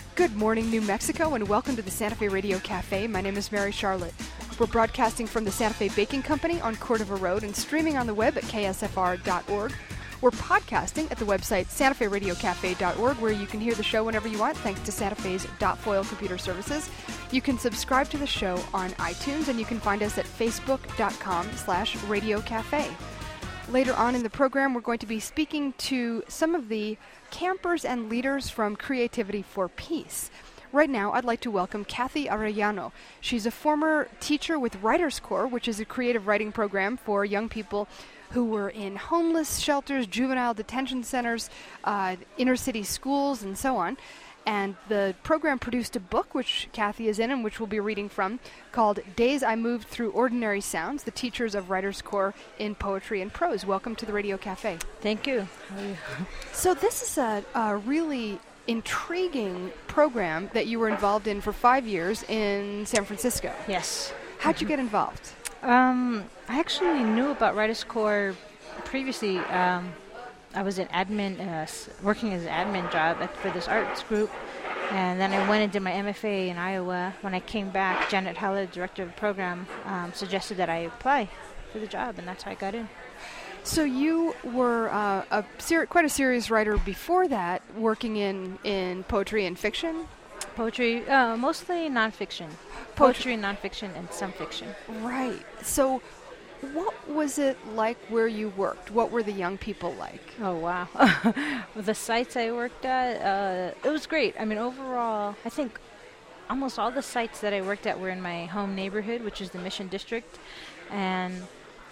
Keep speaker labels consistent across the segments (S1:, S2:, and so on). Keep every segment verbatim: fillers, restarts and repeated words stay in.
S1: Good morning, New Mexico, and welcome to the Santa Fe Radio Cafe. My name is Mary Charlotte. We're broadcasting from the Santa Fe Baking Company on Cordova Road and streaming on the web at K S F R dot org. We're podcasting at the website Santa Fe Radio Cafe dot org, where you can hear the show whenever you want, thanks to Santa Fe's .foil computer services. You can subscribe to the show on iTunes, and you can find us at facebook.com slash Radio Cafe. Later on in the program, we're going to be speaking to some of the campers and leaders from Creativity for Peace. Right now, I'd like to welcome Kathy Arellano. She's a former teacher with Writers Corps, which is a creative writing program for young people who were in homeless shelters, juvenile detention centers, uh, inner city schools, and so on. And the program produced a book, which Kathy is in and which we'll be reading from, called Days I Moved Through Ordinary Sounds, the Teachers of Writers Corps in Poetry and Prose. Welcome to the Radio Cafe.
S2: Thank you.
S1: So this is a, a really intriguing program that you were involved in for five years in San Francisco.
S2: Yes.
S1: How'd you get involved?
S2: Um, I actually knew about Writers Corps previously. Um, I was an admin, uh, s- working as an admin job at, for this arts group, and then I went and did my M F A in Iowa. When I came back, Janet Haller, director of the program, um, suggested that I apply for the job, and that's how I got in.
S1: So you were uh, a ser- quite a serious writer before that, working in, in poetry and fiction?
S2: Poetry, uh, mostly nonfiction. Poetry, nonfiction, and some fiction.
S1: Right. So what was it like where you worked? What were the young people like?
S2: Oh, wow. The sites I worked at, uh, it was great. I mean, overall, I think almost all the sites that I worked at were in my home neighborhood, which is the Mission District. And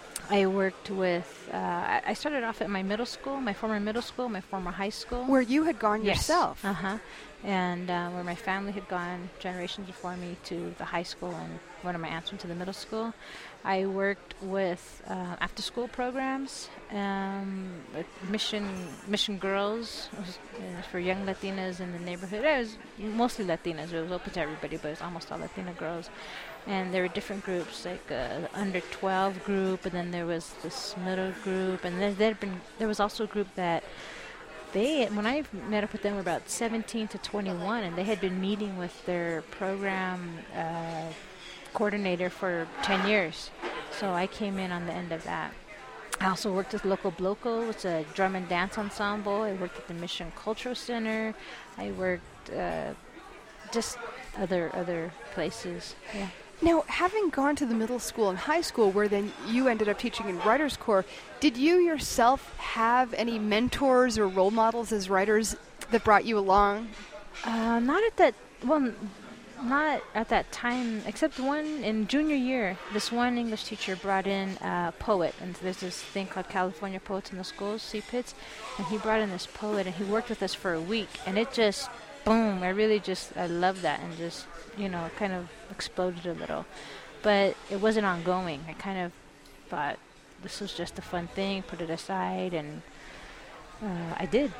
S2: I worked with, uh, I I started off at my middle school, my former middle school, my former high school.
S1: Where you had gone
S2: Yes.
S1: yourself?
S2: Uh-huh. And uh, where my family had gone generations before me to the high school, and one of my aunts went to the middle school. I worked with uh, after-school programs, um, with Mission Mission Girls. It was, uh, for young Latinas in the neighborhood. It was mostly Latinas. It was open to everybody, but it was almost all Latina girls. And there were different groups, like uh, the under twelve group, and then there was this middle group, and then there'd been there was also a group that they, when I met up with them, were about seventeen to twenty-one, and they had been meeting with their program uh, coordinator for ten years. So I came in on the end of that. I also worked with Loco Bloco, it's a drum and dance ensemble. I worked at the Mission Cultural Center. I worked uh, just other other places. Yeah.
S1: Now, having gone to the middle school and high school, where then you ended up teaching in Writers Corps, did you yourself have any mentors or role models as writers that brought you along?
S2: Uh, not at that, well, n- not at that time, except one in junior year. This one English teacher brought in a poet, and there's this thing called California Poets in the Schools, C P I Ts, and he brought in this poet, and he worked with us for a week, and it just, boom, I really just, I love that, and just, you know, kind of exploded a little. But it wasn't ongoing. I kind of thought this was just a fun thing, put it aside, and uh, I did.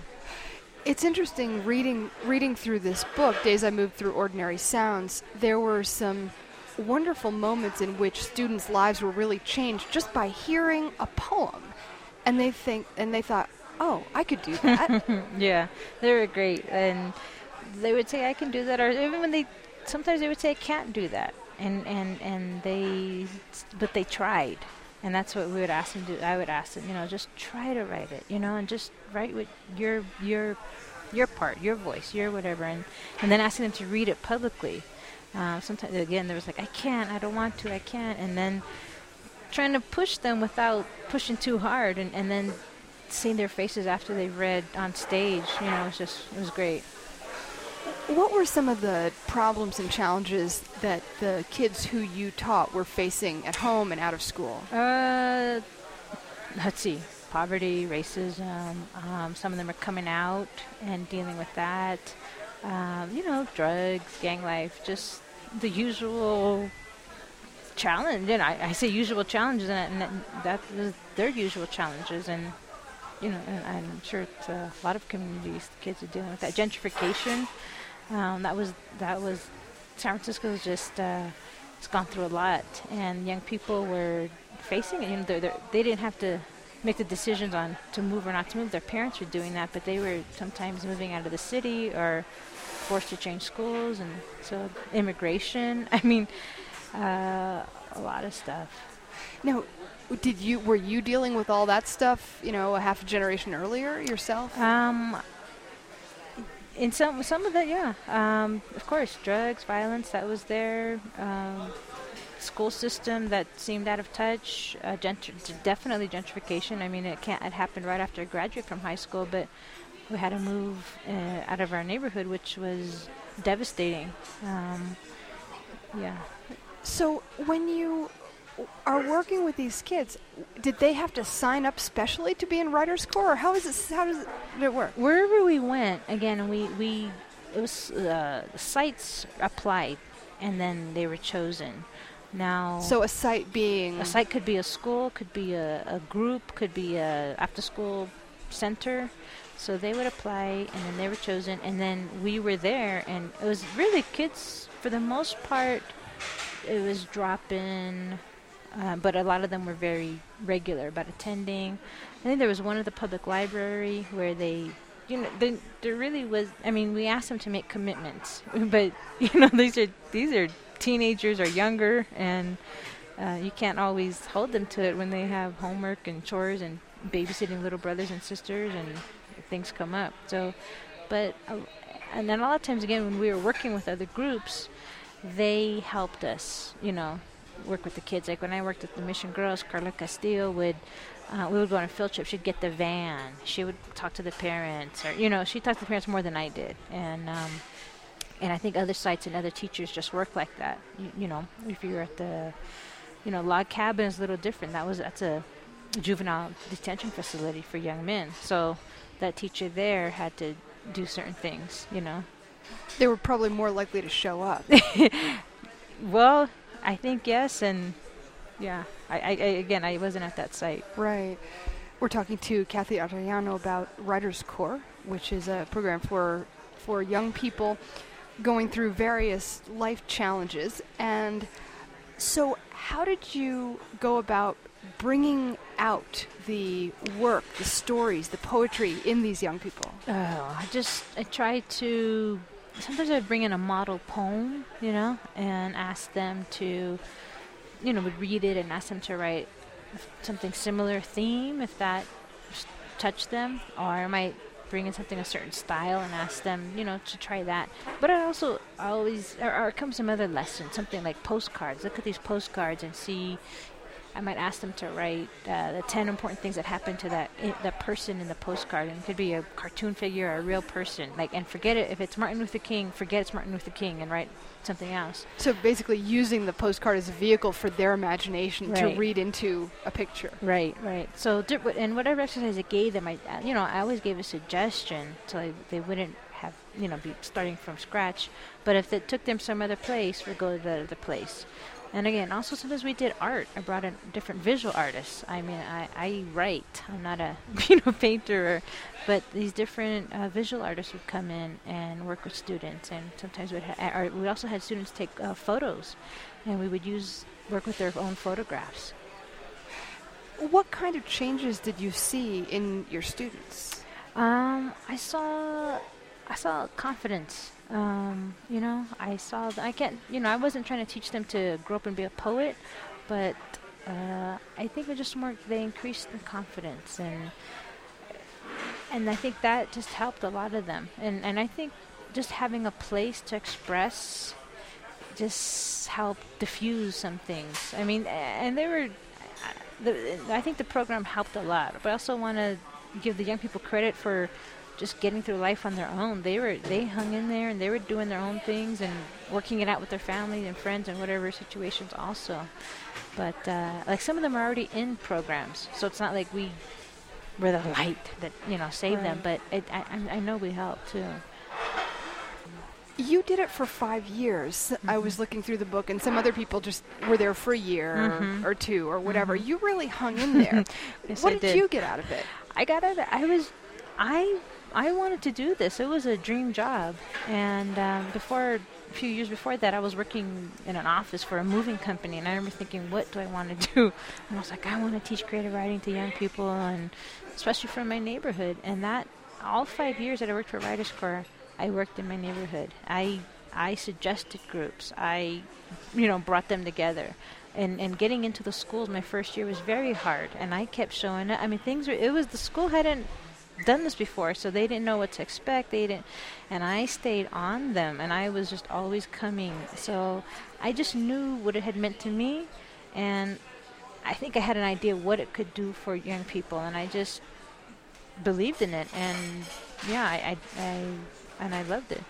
S1: It's interesting reading reading through this book, Days I Moved Through Ordinary Sounds. There were some wonderful moments in which students' lives were really changed just by hearing a poem, and they think and they thought, "Oh, I could do that."
S2: Yeah, they were great, and they would say, "I can do that," or even when they, sometimes they would say, "I can't do that," and and and they, but they tried. And that's what we would ask them to do. I would ask them, you know, just try to write it, you know, and just write with your your your part, your voice, your whatever, and, and then asking them to read it publicly. Uh, sometimes, again, there was like, I can't, I don't want to, I can't, and then trying to push them without pushing too hard, and, and then seeing their faces after they read on stage, you know, it was just, it was great.
S1: What were some of the problems and challenges that the kids who you taught were facing at home and out of school?
S2: Uh, let's see. Poverty, racism. Um, some of them are coming out and dealing with that. Um, you know, drugs, gang life, just the usual challenge. And I, I say usual challenges, and, and that is their usual challenges. And, you know, and I'm sure it's, uh, a lot of communities, the kids are dealing with that. Gentrification. Um, that was that was San Francisco's just uh, it's gone through a lot, and young people were facing it. You know, they're, they're, they didn't have to make the decisions on to move or not to move. Their parents were doing that, but they were sometimes moving out of the city or forced to change schools, and so immigration. I mean, uh, a lot of stuff.
S1: Now, did you were you dealing with all that stuff, you know, a half a generation earlier yourself?
S2: Um, in some some of that, yeah. Um, of course, drugs, violence, that was there. Um, school system that seemed out of touch. Uh, gentr- definitely gentrification. I mean, it can't. It happened right after I graduated from high school, but we had to move uh, out of our neighborhood, which was devastating. Um, yeah.
S1: So when you are working with these kids, did they have to sign up specially to be in Writers Corps, or how is it? How does it, did it work?
S2: Wherever we went, again, we we it was uh, sites applied, and then they were chosen. Now,
S1: so a site being
S2: a site could be a school, could be a, a group, could be a after-school center. So they would apply, and then they were chosen, and then we were there, and it was really kids for the most part. It was drop-in, uh, but a lot of them were very regular about attending. I think there was one at the public library where they, you know, they, there really was. I mean, we asked them to make commitments, but you know, these are these are teenagers or younger, and uh, you can't always hold them to it when they have homework and chores and babysitting little brothers and sisters and things come up. So, but uh, and then a lot of times again when we were working with other groups, they helped us, you know, work with the kids. Like when I worked at the Mission Girls, Carla Castillo would, uh, we would go on a field trip. She'd get the van. She would talk to the parents, or you know, she talked to the parents more than I did. And um, and I think other sites and other teachers just work like that. You, you know, if you're at the, you know, log cabin is a little different. That was that's a juvenile detention facility for young men. So that teacher there had to do certain things, you know.
S1: They were probably more likely to show up.
S2: Well, I think yes, and yeah. I, I, I again, I wasn't at that site.
S1: Right. We're talking to Kathy Arellano about Writers Corps, which is a program for for young people going through various life challenges. And so how did you go about bringing out the work, the stories, the poetry in these young people?
S2: Oh, I just, I tried to, sometimes I'd bring in a model poem, you know, and ask them to, you know, would read it and ask them to write something similar theme if that touched them, or I might bring in something a certain style and ask them, you know, to try that. But I also I always, or, or it comes some other lesson, something like postcards. Look at these postcards and see. I might ask them to write uh, the ten important things that happened to that I- that person in the postcard, and it could be a cartoon figure or a real person. Like, and forget it if it's Martin Luther King. Forget it's Martin Luther King, and write something else.
S1: So basically, using the postcard as a vehicle for their imagination
S2: Right.
S1: to read into a picture.
S2: Right, right. So, di- w- and whatever exercise I gave them, I, uh, you know, I always gave a suggestion so I, they wouldn't have, you know, be starting from scratch. But if it took them some other place, we'd go to the other place. And again, also sometimes we did art. I brought in different visual artists. I mean, I, I write. I'm not a you know painter, or, but these different uh, visual artists would come in and work with students. And sometimes we'd ha- or we also had students take uh, photos, and we would use work with their own photographs.
S1: What kind of changes did you see in your students?
S2: Um, I saw, I saw confidence. Um, you know, I saw. Th- I can't. You know, I wasn't trying to teach them to grow up and be a poet, but uh, I think it just more. They increased in confidence, and and I think that just helped a lot of them. And and I think just having a place to express just helped diffuse some things. I mean, and they were. The, I think the program helped a lot, but I also want to give the young people credit for just getting through life on their own. They were they hung in there, and they were doing their own things and working it out with their family and friends and whatever situations also. But uh, like some of them are already in programs, so it's not like we were the light that you know saved
S1: Right.
S2: them. But it, I I know we helped too.
S1: You did it for five years. Mm-hmm. I was looking through the book, and some other people just were there for a year
S2: Mm-hmm.
S1: or, or two or whatever.
S2: Mm-hmm.
S1: You really hung in there.
S2: Yes,
S1: what
S2: I
S1: did,
S2: did.
S1: you get out of it?
S2: I got out of I was I I wanted to do this. It was a dream job. And um, before a few years before that, I was working in an office for a moving company, and I remember thinking, what do I want to do? And I was like, I want to teach creative writing to young people, and especially from my neighborhood. And that all five years that I worked for Writers Corps, I worked in my neighborhood. I I suggested groups. I, you know, brought them together. And, and getting into the schools my first year was very hard. And I kept showing up. I mean, things were, it was, the school hadn't done this before, so they didn't know what to expect. They didn't, and I stayed on them, and I was just always coming. So I just knew what it had meant to me, and I think I had an idea what it could do for young people, and I just believed in it. And yeah, I, I, I and I loved it.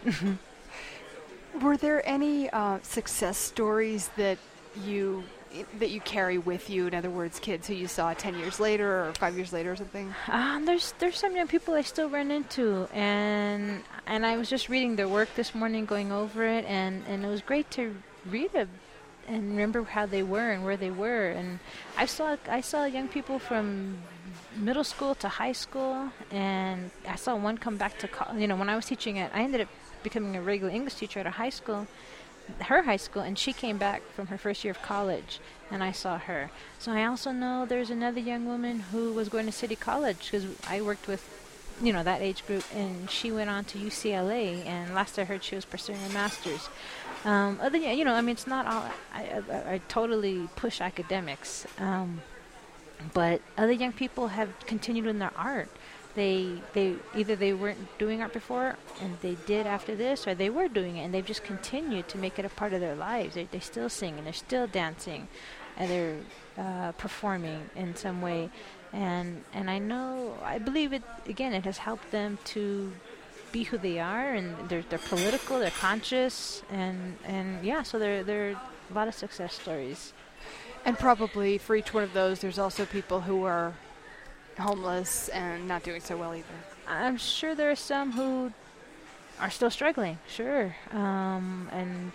S1: Were there any uh, success stories that you that you carry with you? In other words, kids who you saw ten years later or five years later or something?
S2: Um, there's there's some young people I still run into, and and I was just reading their work this morning, going over it, and, and it was great to read it and remember how they were and where they were. And I saw I saw young people from middle school to high school, and I saw one come back to college. You know, when I was teaching it, I ended up becoming a regular English teacher at a high school, her high school, and she came back from her first year of college, and I saw her. So I also know there's another young woman who was going to City College, because I worked with, you know, that age group, and she went on to U C L A, and last I heard she was pursuing a master's. Um, other, you know, I mean, it's not all, I, I, I totally push academics, um, but other young people have continued in their art. They they either they weren't doing art before and they did after this, or they were doing it and they've just continued to make it a part of their lives. They they still sing and they're still dancing, and they're uh, performing in some way, and and I know I believe it again. It has helped them to be who they are, and they're they're political, they're conscious, and and yeah. So there there are a lot of success stories.
S1: And probably for each one of those, there's also people who are homeless and not doing so well either.
S2: I'm sure there are some who are still struggling, sure. Um, and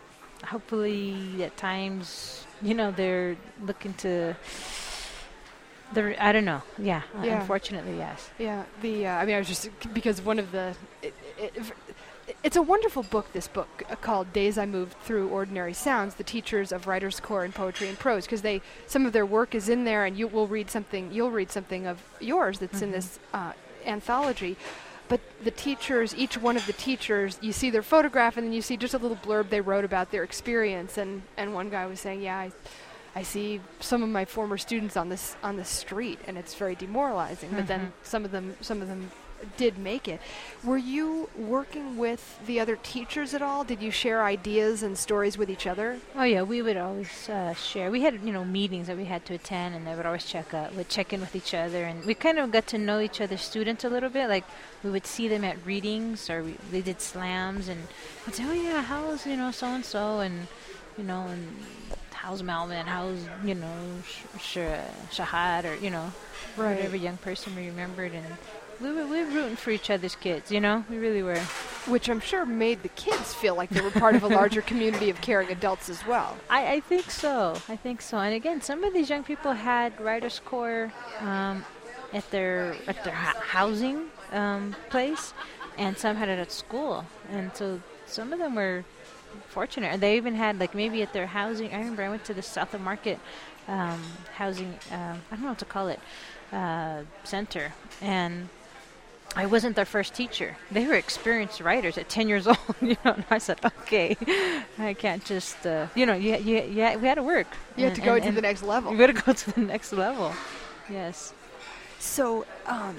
S2: hopefully at times, you know, they're looking to, they're, I don't know. Yeah,
S1: yeah.
S2: Uh, unfortunately, yes.
S1: Yeah, the, uh, I mean, I was just, because one of the, it, it, it, it's a wonderful book, this book, uh, called Days I Moved Through Ordinary Sounds, the teachers of Writers' Corps in Poetry and Prose, because they, some of their work is in there, and you will read something, you'll read something of yours that's mm-hmm. in this uh, anthology. But the teachers, each one of the teachers, you see their photograph, and then you see just a little blurb they wrote about their experience, and, and one guy was saying, yeah, I, I see some of my former students on this on the street, and it's very demoralizing. Mm-hmm. But then some of them, some of them did make it. Were you working with the other teachers at all? Did you share ideas and stories with each other?
S2: Oh yeah, we would always uh, share. We had, you know, meetings that we had to attend, and they would always check up, would check in with each other, and we kind of got to know each other's students a little bit. Like we would see them at readings, or we, they did slams, and we'd say, oh yeah, how's, you know, so and so, and you know, and how's Melvin, how's, you know, sh- sh- Shahad, or you know, right. whatever young person we remembered. And We were, we were rooting for each other's kids, you know? We really were.
S1: Which I'm sure made the kids feel like they were part of a larger community of caring adults as well.
S2: I, I think so. I think so. And again, some of these young people had Writers' Corps um, at their at their ha- housing um, place, and some had it at school. And so some of them were fortunate. And they even had, like, maybe at their housing. I remember I went to the South of Market um, housing, um, I don't know what to call it, uh, center. And I wasn't their first teacher. They were experienced writers at ten years old, you know. And I said, "Okay, I can't just, uh, you know, you, you, you, we had to work.
S1: You had to go to the next level.
S2: You got to go to the next level." Yes.
S1: So, um,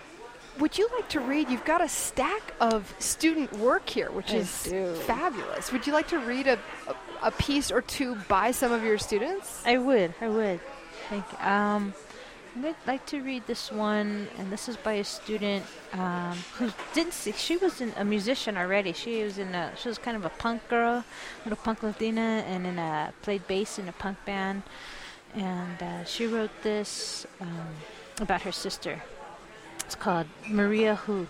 S1: would you like to read? You've got a stack of student work here, which
S2: I
S1: is
S2: do.
S1: fabulous. Would you like to read a, a, a piece or two by some of your students?
S2: I would. I would. Thank you. Um, I'd like to read this one, and this is by a student um, who didn't see. She was in a musician already. She was in a. She was kind of a punk girl, little punk Latina, and in a played bass in a punk band. And uh, she wrote this um, about her sister. It's called Maria Who.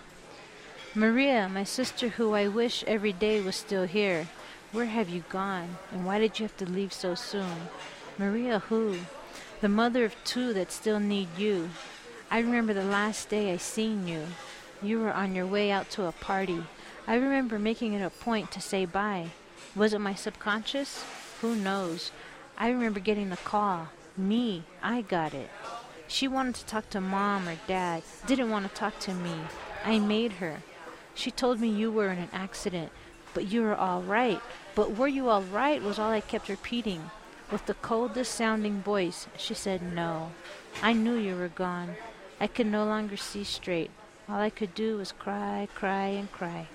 S2: Maria, my sister, who I wish every day was still here. Where have you gone, and why did you have to leave so soon? Maria Who. The mother of two that still need you. I remember the last day I seen you. You were on your way out to a party. I remember making it a point to say bye. Was it my subconscious? Who knows? I remember getting the call. Me, I got it. She wanted to talk to mom or dad. Didn't want to talk to me. I made her. She told me you were in an accident, but you were all right. But were you all right was all I kept repeating. With the coldest sounding voice, she said no. I knew you were gone. I could no longer see straight. All I could do was cry, cry, and cry.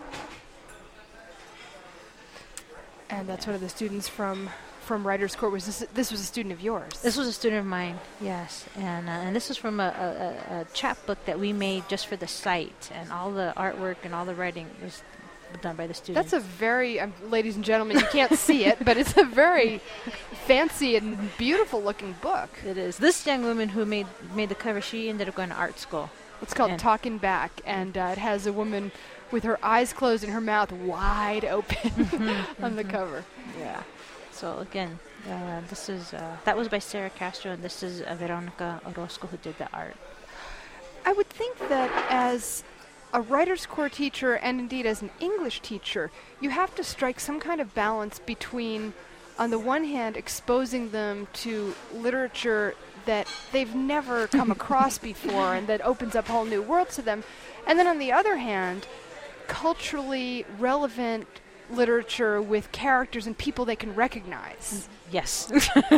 S1: And that's one of the students from from Writers Court. Was this this was a student of yours?
S2: This was a student of mine, yes. And uh, and this was from a, a, a, a chapbook that we made just for the site. And all the artwork and all the writing was done by the students.
S1: That's a very, um, ladies and gentlemen, you can't see it, but it's a very fancy and beautiful looking book.
S2: It is. This young woman who made made the cover, she ended up going to art school.
S1: It's called
S2: And
S1: Talking Back, and uh, it has a woman with her eyes closed and her mouth wide open
S2: Mm-hmm,
S1: on the
S2: mm-hmm.
S1: cover.
S2: Yeah. So again, uh, this is uh, that was by Sarah Castro, and this is uh, Veronica Orozco who did the art.
S1: I would think that as a Writers Core teacher, and indeed as an English teacher, you have to strike some kind of balance between, on the one hand, exposing them to literature that they've never come across before and that opens up whole new worlds to them, and then on the other hand, culturally relevant literature with characters and people they can recognize.
S2: Yes.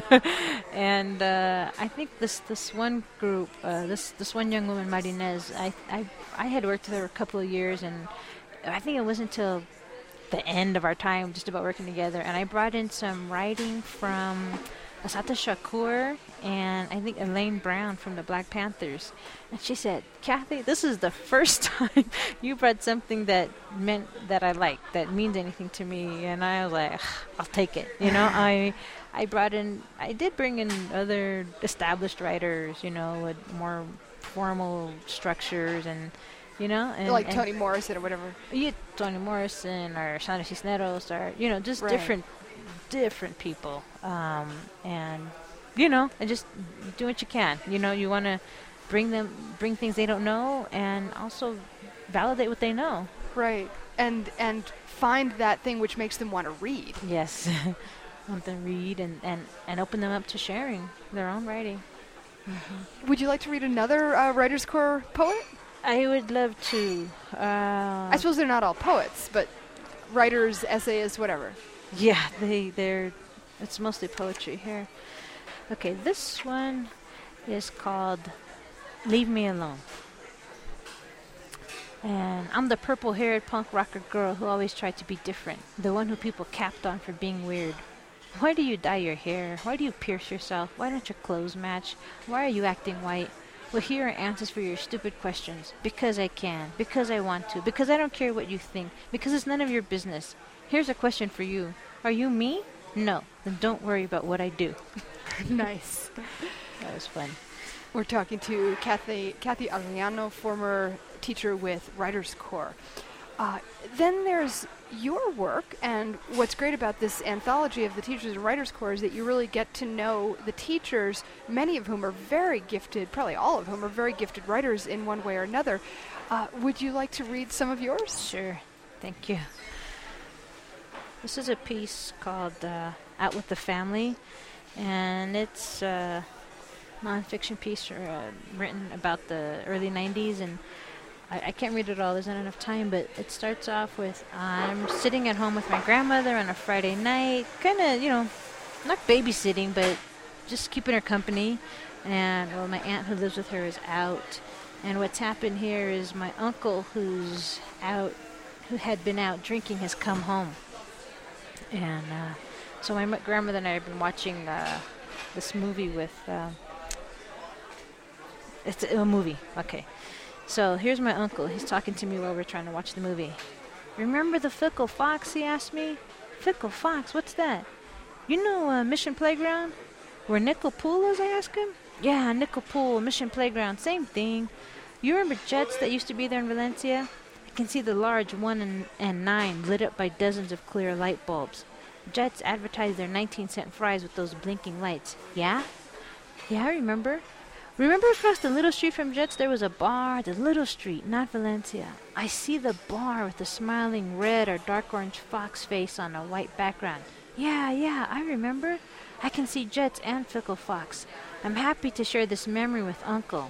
S2: And uh, I think this this one group, uh, this this one young woman, Marinez, I, I I had worked with her a couple of years, and I think it wasn't until the end of our time just about working together, and I brought in some writing from Asata Shakur and I think Elaine Brown from the Black Panthers. And she said, Kathy, this is the first time you brought something that meant that I like, that means anything to me. And I was like, I'll take it. You know, I I brought in, I did bring in other established writers, you know, with more formal structures and, you know. And,
S1: like
S2: and
S1: Toni Morrison or whatever.
S2: Yeah, Toni Morrison or Sandra Cisneros or, you know, just
S1: Right.
S2: different different people, um, and you know, and just do what you can. You know, you want to bring them, bring things they don't know, and also validate what they know.
S1: Right. And and find that thing which makes them want to read.
S2: Yes, want them to read and, and, and open them up to sharing their own writing. Mm-hmm.
S1: Would you like to read another uh, Writers Core poet?
S2: I would love to. Uh,
S1: I suppose they're not all poets, but writers, essayists, whatever.
S2: Yeah, they they're it's mostly poetry here. Okay, this one is called Leave Me Alone. And I'm the purple-haired punk rocker girl who always tried to be different, the one who people capped on for being weird. Why do you dye your hair? Why do you pierce yourself? Why don't your clothes match? Why are you acting white? Well, here are answers for your stupid questions. Because I can. Because I want to. Because I don't care what you think. Because it's none of your business. Here's a question for you. Are you me? No. Then don't worry about what I do.
S1: Nice.
S2: That was fun.
S1: We're talking to Kathy Kathy Ariano, former teacher with Writers Core. Uh, then there's your work, and what's great about this anthology of the Teachers and Writers Core is that you really get to know the teachers, many of whom are very gifted, probably all of whom are very gifted writers in one way or another. Uh, would you like to read some of yours?
S2: Sure. Thank you. This is a piece called uh, Out with the Family, and it's a nonfiction piece uh, written about the early nineties, and I, I can't read it all, there's not enough time, but it starts off with, I'm sitting at home with my grandmother on a Friday night, kind of, you know, not babysitting, but just keeping her company, and, well, my aunt who lives with her is out, and what's happened here is my uncle who's out, who had been out drinking, has come home. And uh, so my m- grandmother and I have been watching uh, this movie with, uh, it's a, a movie, okay. So here's my uncle, he's talking to me while we're trying to watch the movie. Remember the Fickle Fox, he asked me? Fickle Fox, what's that? You know uh, Mission Playground? Where Nickel Pool is, I asked him? Yeah, Nickel Pool, Mission Playground, same thing. You remember Jets that used to be there in Valencia? I can see the large one and, and nine lit up by dozens of clear light bulbs. Jets advertise their nineteen cent fries with those blinking lights. Yeah? Yeah, I remember. Remember across the little street from Jets there was a bar? The little street, not Valencia. I see the bar with the smiling red or dark orange fox face on a white background. Yeah, yeah, I remember. I can see Jets and Fickle Fox. I'm happy to share this memory with Uncle.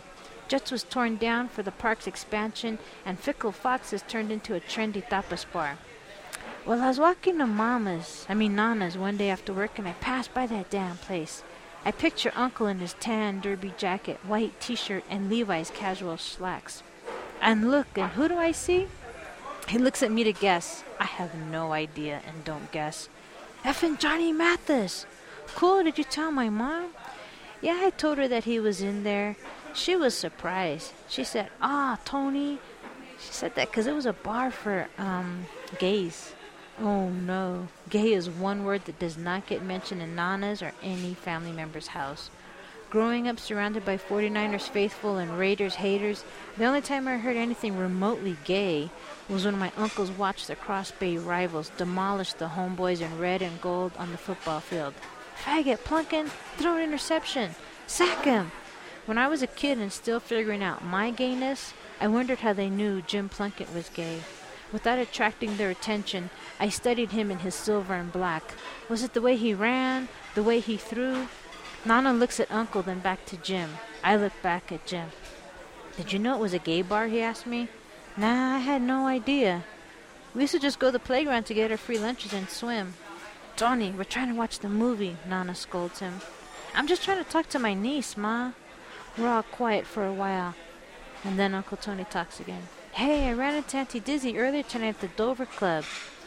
S2: Jets was torn down for the park's expansion, and Fickle Foxes turned into a trendy tapas bar. Well, I was walking to Mama's, I mean Nana's, one day after work, and I passed by that damn place. I picture Uncle in his tan derby jacket, white t-shirt, and Levi's casual slacks. And look, and who do I see? He looks at me to guess. I have no idea and don't guess. Effing Johnny Mathis! Cool, did you tell my mom? Yeah, I told her that he was in there. She was surprised. She said, ah, Tony. She said that because it was a bar for, um, gays. Oh, no. Gay is one word that does not get mentioned in Nana's or any family member's house. Growing up surrounded by forty-niners faithful and Raiders haters, the only time I heard anything remotely gay was when my uncles watched the Cross Bay rivals demolish the homeboys in red and gold on the football field. Faggot, Plunkin, throw an interception, sack him. When I was a kid and still figuring out my gayness, I wondered how they knew Jim Plunkett was gay. Without attracting their attention, I studied him in his silver and black. Was it the way he ran, the way he threw? Nana looks at Uncle, then back to Jim. I look back at Jim. Did you know it was a gay bar, he asked me. Nah, I had no idea. We used to just go to the playground to get our free lunches and swim. Tony, we're trying to watch the movie, Nana scolds him. I'm just trying to talk to my niece, Ma. We're all quiet for a while. And then Uncle Tony talks again. Hey, I ran into Auntie Dizzy earlier tonight at the Dover Club.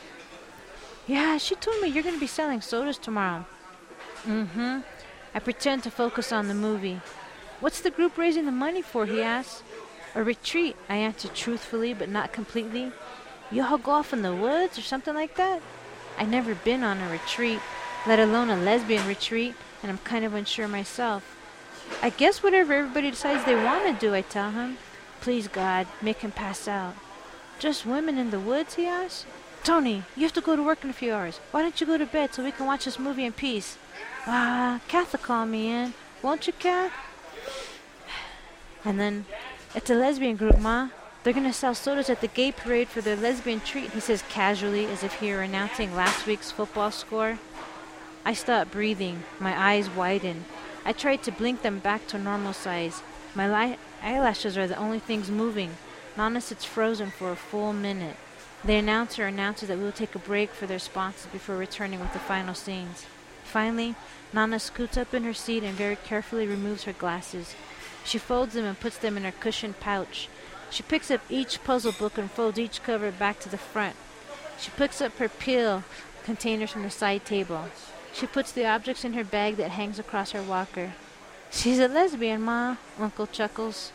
S2: Yeah, she told me you're going to be selling sodas tomorrow. Mm-hmm. I pretend to focus on the movie. What's the group raising the money for, he asks. A retreat, I answer truthfully but not completely. You all go off in the woods or something like that? I've never been on a retreat, let alone a lesbian retreat, and I'm kind of unsure myself. I guess whatever everybody decides they want to do, I tell him. Please, God, make him pass out. Just women in the woods, he asks? Tony, you have to go to work in a few hours. Why don't you go to bed so we can watch this movie in peace? Ah, Kath will call me in. Won't you, Kath? And then, it's a lesbian group, Ma. They're going to sell sodas at the gay parade for their lesbian treat, he says casually, as if he were announcing last week's football score. I stop breathing. My eyes widen. I tried to blink them back to normal size. My li- eyelashes are the only things moving. Nana sits frozen for a full minute. The announcer announces that we will take a break for their sponsors before returning with the final scenes. Finally, Nana scoots up in her seat and very carefully removes her glasses. She folds them and puts them in her cushioned pouch. She picks up each puzzle book and folds each cover back to the front. She picks up her pill containers from the side table. She puts the objects in her bag that hangs across her walker. She's a lesbian, Ma, Uncle chuckles.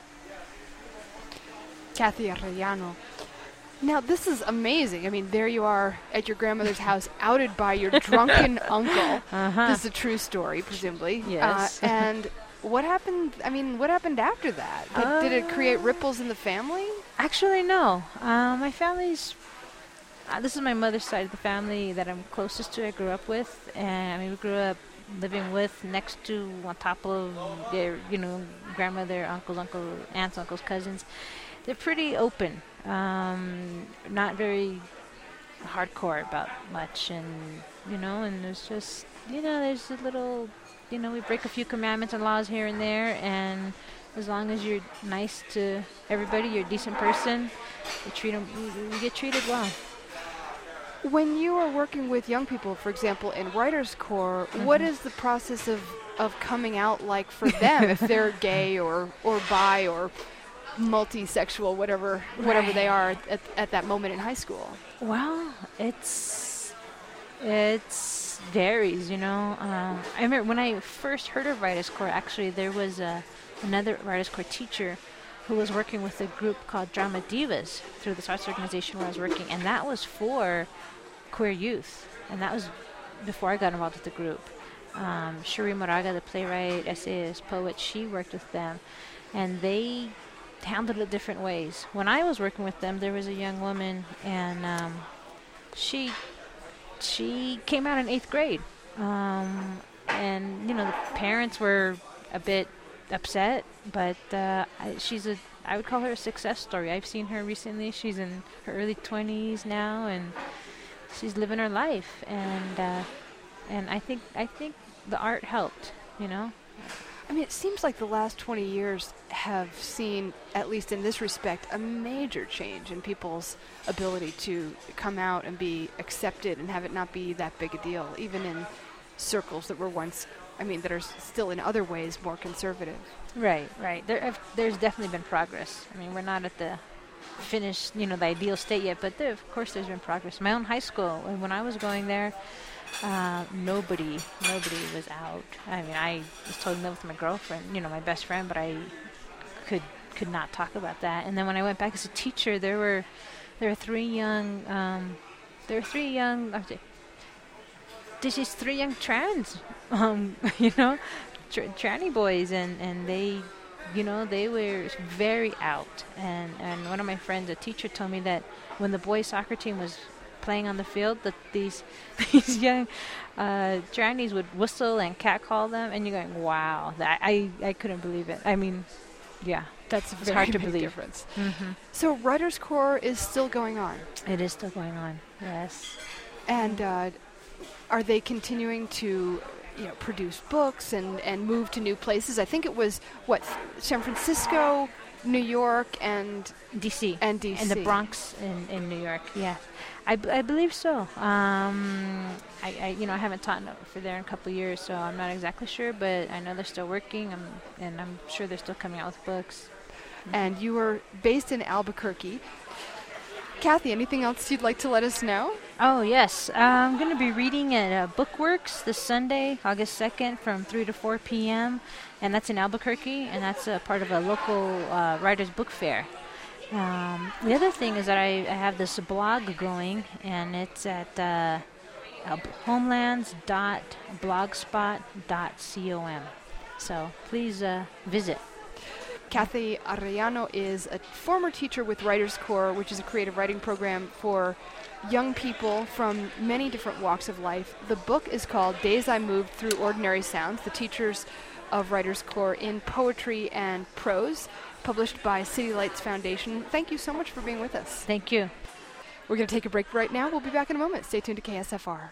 S1: Kathy Arellano. Now, this is amazing. I mean, there you are at your grandmother's house, outed by your drunken uncle.
S2: Uh-huh.
S1: This is a true story, presumably.
S2: Yes.
S1: Uh, and what happened? I mean, what happened after that? Did, uh, did it create ripples in the family?
S2: Actually, no. Uh, my family's... Uh, this is my mother's side of the family that I'm closest to, I grew up with. And, I mean, we grew up living with, next to, on top of their, you know, grandmother, uncles, uncle, aunts, uncles, cousins. They're pretty open. Um, not very hardcore about much, and you know, and there's just, you know, there's a little, you know, we break a few commandments and laws here and there, and as long as you're nice to everybody, you're a decent person, you treat them, you, you get treated well.
S1: When you are working with young people, for example, in Writers' Corps, mm-hmm. what is the process of, of coming out like for them if they're gay or, or bi or multi-sexual, whatever whatever
S2: right.
S1: they are at, at that moment in high school?
S2: Well, it's it's varies, you know. Um, I remember when I first heard of Writers' Corps, actually, there was a, another Writers' Corps teacher who was working with a group called Drama Divas through this arts organization where I was working, and that was for queer youth, and that was before I got involved with the group. Um, Shuri Moraga, the playwright, essayist, poet, she worked with them, and they handled it different ways. When I was working with them, there was a young woman, and um, she she came out in eighth grade, um, and you know the parents were a bit upset, but uh, I, she's a I would call her a success story. I've seen her recently. She's in her early twenties now, and she's living her life, and uh, and I think I think the art helped, you know.
S1: I mean, it seems like the last twenty years have seen, at least in this respect, a major change in people's ability to come out and be accepted and have it not be that big a deal, even in circles that were once, I mean, that are s- still in other ways more conservative.
S2: Right, right. There, have, there's definitely been progress. I mean, we're not at the finished, you know, the ideal state yet, but there, of course, there's been progress. My own high school, when when I was going there, uh, nobody, nobody was out. I mean, I was totally in love with my girlfriend, you know, my best friend, but I could could not talk about that. And then when I went back as a teacher, there were there were three young, um, there were three young. Uh, this is three young trans, um, you know, tr- tranny boys, and and they. You know, they were very out. And, and one of my friends, a teacher, told me that when the boys' soccer team was playing on the field, that these these young uh, trannies would whistle and catcall them. And you're going, wow, that I, I couldn't believe it. I mean, yeah,
S1: That's a
S2: it's
S1: very
S2: hard to
S1: big
S2: believe.
S1: difference.
S2: Mm-hmm.
S1: So Writers' Corps is still going on.
S2: It is still going on, yes.
S1: And uh, are they continuing to, you know, produce books and, and move to new places? I think it was, what, San Francisco, New York, and
S2: D C
S1: and D C.
S2: And the Bronx in, in New York, yeah. I, b- I believe so. Um, I, I you know I haven't taught no- for there in a couple of years, so I'm not exactly sure, but I know they're still working, um, and I'm sure they're still coming out with books.
S1: And you were based in Albuquerque. Kathy, anything else you'd like to let us know?
S2: Oh, yes. Uh, I'm going to be reading at uh, Bookworks this Sunday, August second, from three to four p.m., and that's in Albuquerque, and that's a part of a local uh, writer's book fair. Um, the other thing is that I, I have this blog going, and it's at uh, uh, homelands dot blogspot dot com. So please uh, visit.
S1: Kathy Arellano is a former teacher with Writers' Corps, which is a creative writing program for young people from many different walks of life. The book is called Days I Moved Through Ordinary Sounds, The Teachers of Writers' Corps in Poetry and Prose, published by City Lights Foundation. Thank you so much for being with us.
S2: Thank you.
S1: We're going to take a break right now. We'll be back in a moment. Stay tuned to K S F R.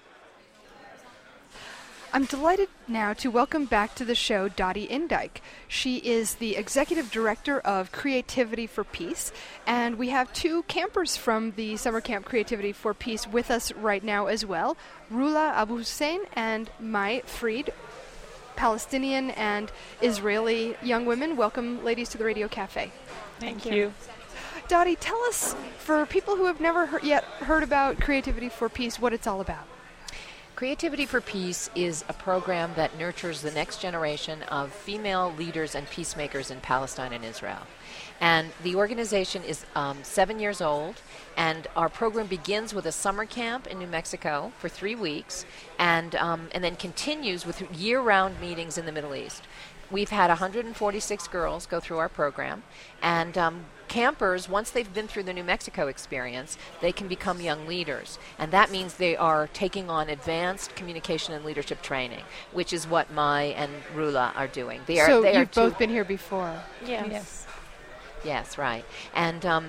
S1: I'm delighted now to welcome back to the show Dottie Indike. She is the Executive Director of Creativity for Peace, and we have two campers from the Summer Camp Creativity for Peace with us right now as well, Rula Abu Hussein and Mai Fried, Palestinian and Israeli young women. Welcome, ladies, to the Radio Cafe.
S3: Thank you.
S1: Dottie, tell us, for people who have never he- yet heard about Creativity for Peace, what it's all about.
S3: Creativity for Peace is a program that nurtures the next generation of female leaders and peacemakers in Palestine and Israel. And the organization is um, seven years old, and our program begins with a summer camp in New Mexico for three weeks, and um, and then continues with year-round meetings in the Middle East. We've had one hundred forty-six girls go through our program, and um, campers, once they've been through the New Mexico experience, they can become young leaders. And that means they are taking on advanced communication and leadership training, which is what Mai and Rula are doing. They are,
S1: so
S3: they are
S1: you've both
S3: two-
S1: been here before.
S4: Yes.
S3: Yes. Yes, right. And um,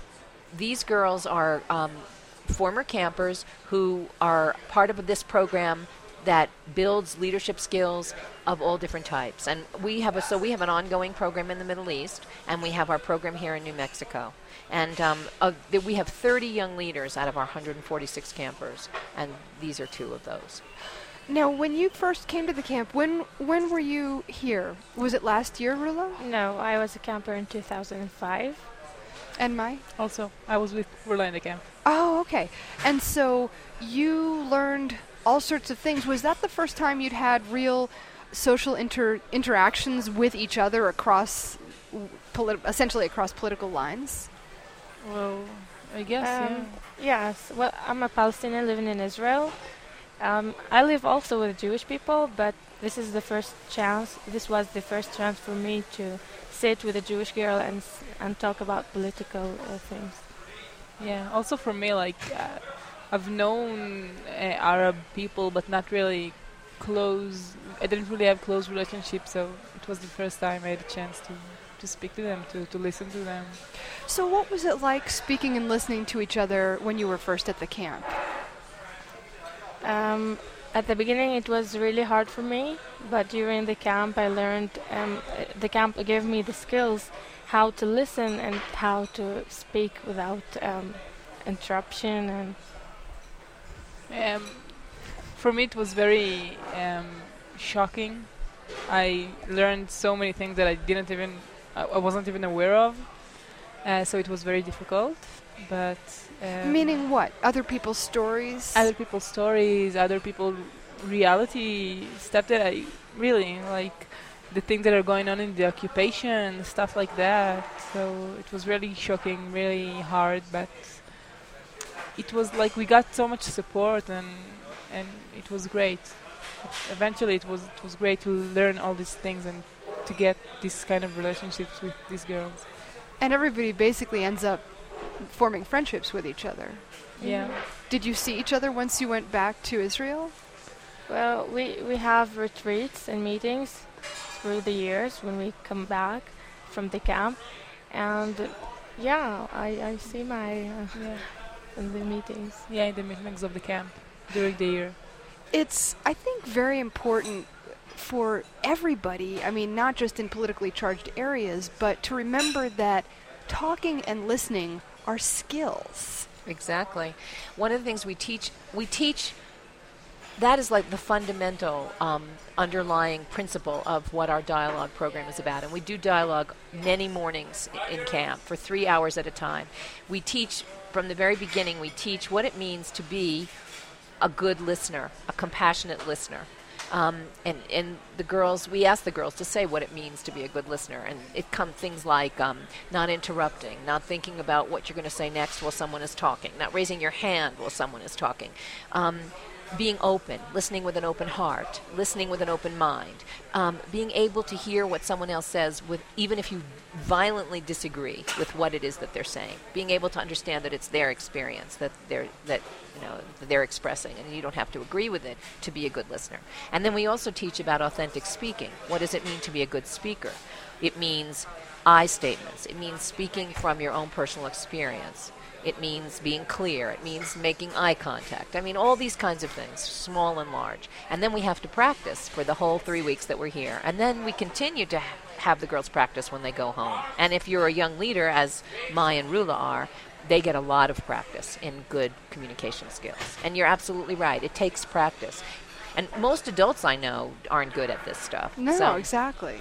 S3: these girls are um, former campers who are part of this program that builds leadership skills of all different types. And we have a so we have an ongoing program in the Middle East, and we have our program here in New Mexico. And um, uh, th- we have thirty young leaders out of our one hundred forty-six campers, and these are two of those.
S1: Now, when you first came to the camp, when when were you here? Was it last year, Rula?
S4: No, I was a camper in two thousand five.
S1: And Mai?
S5: Also, I was with Rula in the camp.
S1: Oh, okay. And so you learned all sorts of things. Was that the first time you'd had real social inter- interactions with each other across, polit- essentially across political lines?
S5: Well, I guess,
S4: Um, yes. Well, I'm a Palestinian living in Israel. Um, I live also with Jewish people, but this is the first chance. This was the first chance for me to sit with a Jewish girl and s- and talk about political uh, things.
S5: yeah. Yeah. Also for me, like, uh, I've known uh, Arab people, but not really close. I didn't really have close relationships, so it was the first time I had a chance to, to speak to them, to, to listen to them.
S1: So what was it like speaking and listening to each other when you were first at the camp?
S4: Um, At the beginning, it was really hard for me, but during the camp, I learned. Um, uh, the camp gave me the skills how to listen and how to speak without um, interruption. And
S5: Um, for me, it was very um, shocking. I learned so many things that I didn't even, I, I wasn't even aware of. Uh, so it was very difficult. But um,
S1: Meaning what? Other people's stories?
S5: other people's stories, other people's reality stuff that I really like, the things that are going on in the occupation, stuff like that. So it was really shocking, really hard, but it was like we got so much support, and and it was great. Eventually, it was it was great to learn all these things and to get this kind of relationships with these girls.
S1: And everybody basically ends up forming friendships with each other.
S5: Yeah.
S1: Did you see each other once you went back to Israel?
S4: well, we we have retreats and meetings through the years when we come back from the camp, and uh, yeah, I I see my uh,
S5: Yeah.
S4: in the meetings.
S5: Yeah, in the meetings of the camp during the year.
S1: It's, I think, very important for everybody, I mean, not just in politically charged areas, but to remember that talking and listening are skills.
S3: Exactly. One of the things we teach, we teach, that is like the fundamental um, underlying principle of what our dialogue program is about. And we do dialogue many mornings i- in camp for three hours at a time. We teach, from the very beginning, we teach what it means to be a good listener, a compassionate listener. Um, and, and the girls, we ask the girls to say what it means to be a good listener. And it comes things like um, not interrupting, not thinking about what you're going to say next while someone is talking, not raising your hand while someone is talking, um, being open, listening with an open heart, listening with an open mind, um, being able to hear what someone else says, with even if you violently disagree with what it is that they're saying, being able to understand that it's their experience, that they're that you know that they're expressing, and you don't have to agree with it to be a good listener. And then we also teach about authentic speaking. What does it mean to be a good speaker? It means I statements. It means speaking from your own personal experience. It means being clear. It means making eye contact. I mean, all these kinds of things, small and large. And then we have to practice for the whole three weeks that we're here. And then we continue to ha- have the girls practice when they go home. And if you're a young leader, as Mai and Rula are, they get a lot of practice in good communication skills. And you're absolutely right. It takes practice. And most adults I know aren't good at this stuff.
S1: No,
S3: So
S1: exactly.